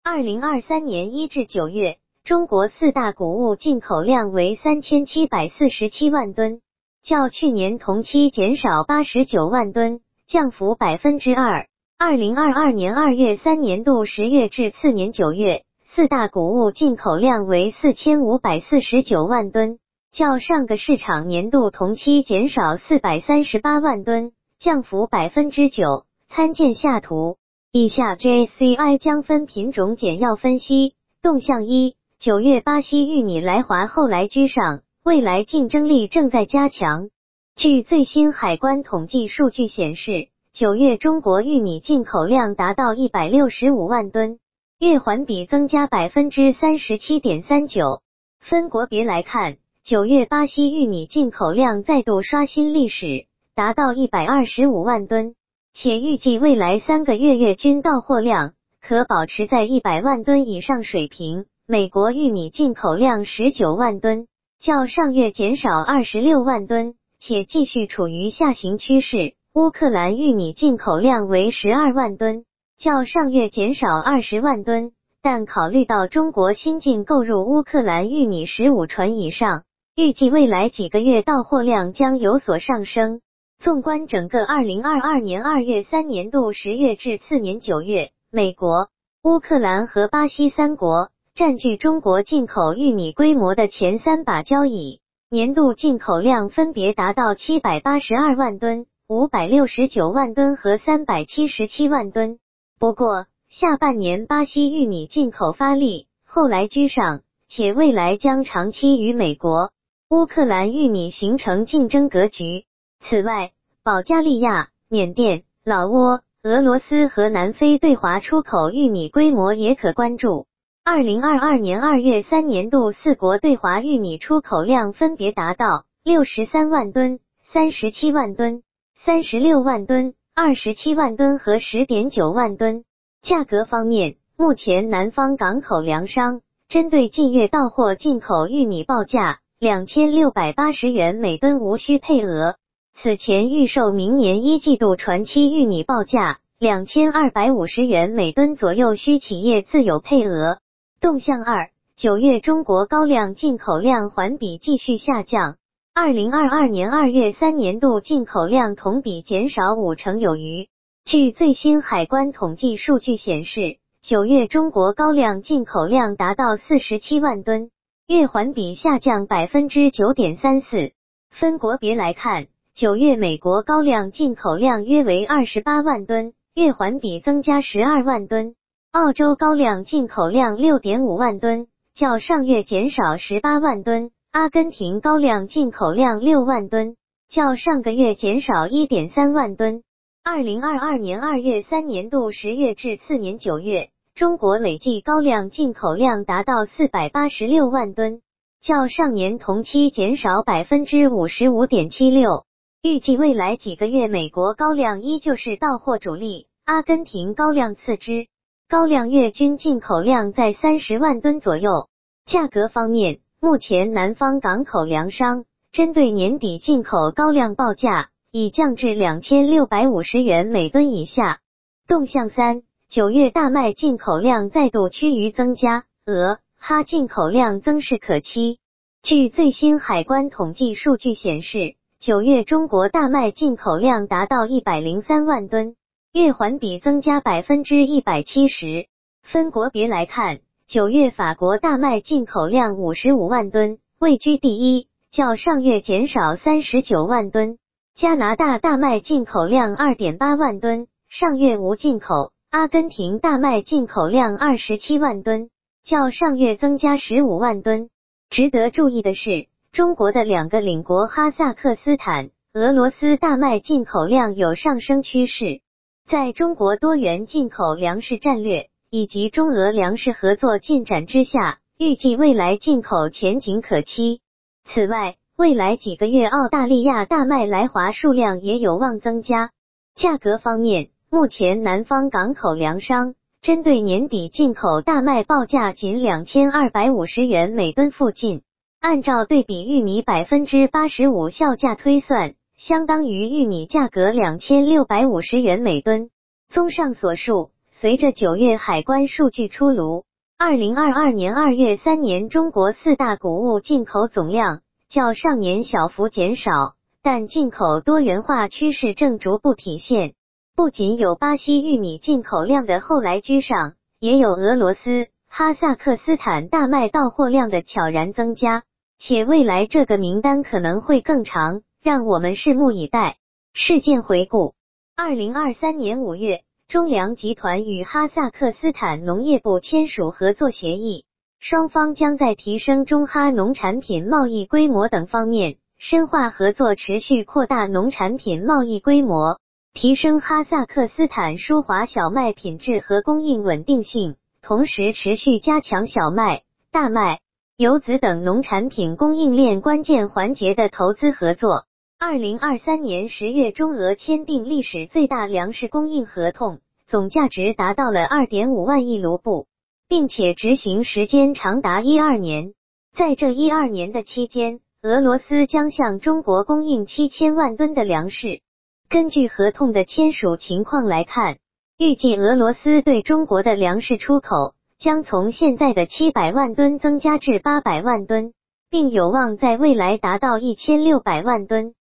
2023年1至9月，中国四大谷物进口量为3747万吨，较去年同期减少89万吨，降幅 2%。2022年2月3年度10月至次年9月，四大谷物进口量为4549万吨，较上个市场年度同期减少438万吨，降幅 9%。参见下图。以下 JCI 将分品种简要分析。动向1， 9月巴西玉米来华后来居上，未来竞争力正在加强。据最新海关统计数据显示，9月中国玉米进口量达到165万吨，月环比增加 37.39%。分国别来看，9月巴西玉米进口量再度刷新历史，达到125万吨，且预计未来3个月月均到货量可保持在100万吨以上水平。美国玉米进口量19万吨，较上月减少26万吨，且继续处于下行趋势。乌克兰玉米进口量为12万吨，较上月减少20万吨，但考虑到中国新进购入乌克兰玉米15船以上，预计未来几个月到货量将有所上升。纵观整个2022年2月3年度10月至次年9月，美国、乌克兰和巴西三国占据中国进口玉米规模的前3把交椅，年度进口量分别达到782万吨、569万吨和377万吨。不过，下半年巴西玉米进口发力，后来居上，且未来将长期与美国、乌克兰玉米形成竞争格局。此外，保加利亚、缅甸、老挝、俄罗斯和南非对华出口玉米规模也可关注。2022年2月3年度4国对华玉米出口量分别达到63万吨、37万吨、36万吨、27万吨和 10.9 万吨。价格方面，目前南方港口粮商针对近月到货进口玉米报价2680元每吨无需配额。此前预售明年1季度船期玉米报价2250元每吨左右，需企业自有配额。动向2， 9月中国高粱进口量环比继续下降。2022年2月3年度进口量同比减少50%有余。据最新海关统计数据显示，9月中国高粱进口量达到47万吨，月环比下降 9.34%。分国别来看，9月美国高粱进口量约为28万吨，月环比增加12万吨。澳洲高粱进口量 6.5 万吨，较上月减少18万吨。阿根廷高粱进口量6万吨，较上个月减少 1.3 万吨。2022年2月3年度10月至次年9月，中国累计高粱进口量达到486万吨，较上年同期减少 55.76%。预计未来几个月美国高粱依旧是到货主力，阿根廷高粱次之，高粱月均进口量在30万吨左右。价格方面，目前南方港口粮商针对年底进口高粱报价已降至2650元每吨以下。动向3， 9月大麦进口量再度趋于增加，俄、哈进口量增势可期。据最新海关统计数据显示，9月中国大麦进口量达到103万吨，月环比增加 170%。分国别来看，9月法国大麦进口量55万吨，位居第一，较上月减少39万吨。加拿大大麦进口量 2.8 万吨，上月无进口。阿根廷大麦进口量27万吨，较上月增加15万吨。值得注意的是，中国的2个邻国哈萨克斯坦、俄罗斯大麦进口量有上升趋势。在中国多元进口粮食战略以及中俄粮食合作进展之下，预计未来进口前景可期。此外，未来几个月澳大利亚大麦来华数量也有望增加。价格方面，目前南方港口粮商针对年底进口大麦报价仅2250元每吨附近，按照对比玉米 85% 效价推算，相当于玉米价格2650元每吨。综上所述， 随着9月海关数据出炉，2022年2月3年中国4大谷物进口总量较上年小幅减少，但进口多元化趋势正逐步体现。不仅有巴西玉米进口量的后来居上，也有俄罗斯、哈萨克斯坦大麦到货量的悄然增加，且未来这个名单可能会更长，让我们拭目以待。事件回顾：2023年5月，中粮集团与哈萨克斯坦农业部签署合作协议，双方将在提升中哈农产品贸易规模等方面深化合作，持续扩大农产品贸易规模，提升哈萨克斯坦输华小麦品质和供应稳定性，同时持续加强小麦、大麦、游子等农产品供应链关键环节的投资合作。2023年10月，中俄签订历史最大粮食供应合同，总价值达到了 2.5 万亿卢布，并且执行时间长达12年。在这12年的期间，俄罗斯将向中国供应7000万吨的粮食。根据合同的签署情况来看，预计俄罗斯对中国的粮食出口将从现在的700万吨增加至800万吨，并有望在未来达到1600万吨。